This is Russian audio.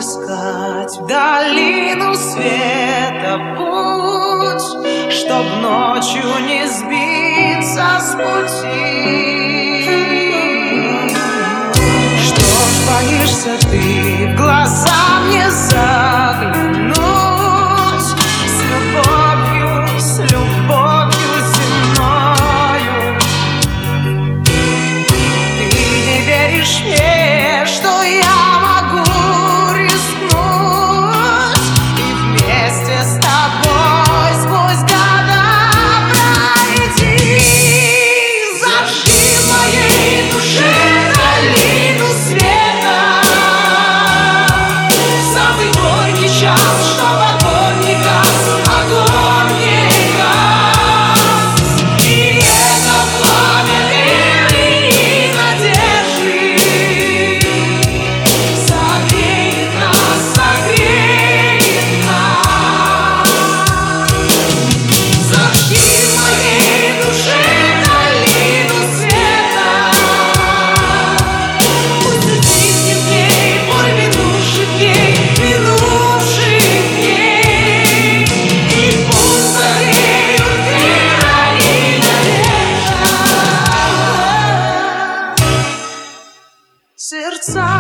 искать в долину света путь, чтоб ночью не сбиться с пути. Что ж боишься ты в глаза мне заглянуть, с любовью земною? Ты не веришь мне, что я могу рискнуть и вместе с тобой сквозь года пройти. Зажги в моей душе долину света, самый горький час, чтоб огонь не гас, огонь не гас. И это пламя веры и надежды согреет нас, согреет нас. Зажги в моей душе долину света, пусть утихнет в ней боль минувших дней, и пусть согреют вера и надежда сердца.